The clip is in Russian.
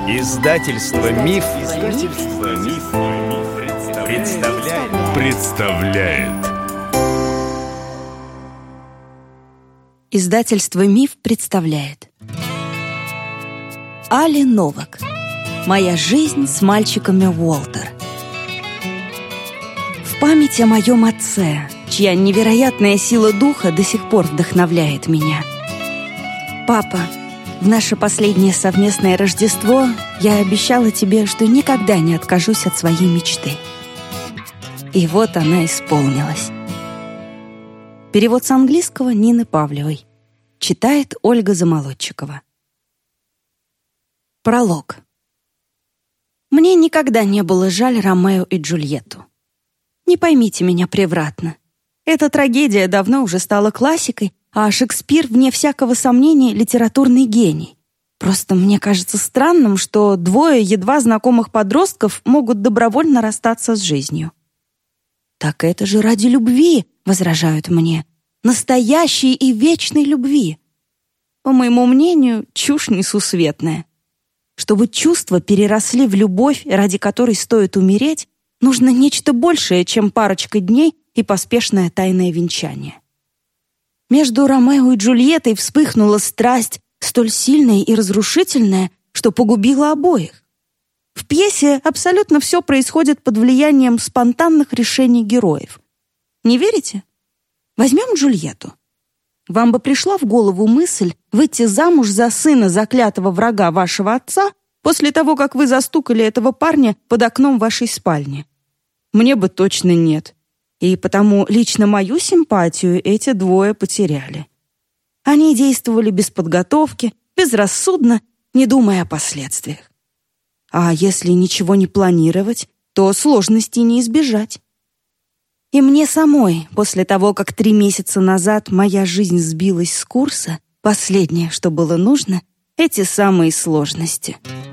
Издательство Миф, представляет. Издательство Миф представляет. Али Новак. Моя жизнь с мальчиками Уолтер. В память о моем отце, чья невероятная сила духа до сих пор вдохновляет меня. Папа, в наше последнее совместное Рождество я обещала тебе, что никогда не откажусь от своей мечты. И вот она исполнилась. Перевод с английского Нины Павлевой. Читает Ольга Замолодчикова. Пролог. Мне никогда не было жаль Ромео и Джульетту. Не поймите меня превратно. Эта трагедия давно уже стала классикой, а Шекспир, вне всякого сомнения, литературный гений. Просто мне кажется странным, что двое едва знакомых подростков могут добровольно расстаться с жизнью. «Так это же ради любви», — возражают мне, «настоящей и вечной любви». По моему мнению, чушь несусветная. Чтобы чувства переросли в любовь, ради которой стоит умереть, нужно нечто большее, чем парочка дней и поспешное тайное венчание. Между Ромео и Джульеттой вспыхнула страсть, столь сильная и разрушительная, что погубила обоих. В пьесе абсолютно все происходит под влиянием спонтанных решений героев. Не верите? Возьмем Джульетту. Вам бы пришла в голову мысль выйти замуж за сына заклятого врага вашего отца после того, как вы застукали этого парня под окном вашей спальни? Мне бы точно нет. И потому лично мою симпатию эти двое потеряли. Они действовали без подготовки, безрассудно, не думая о последствиях. А если ничего не планировать, то сложностей не избежать. И мне самой, после того, как 3 месяца назад моя жизнь сбилась с курса, последнее, что было нужно, эти самые сложности —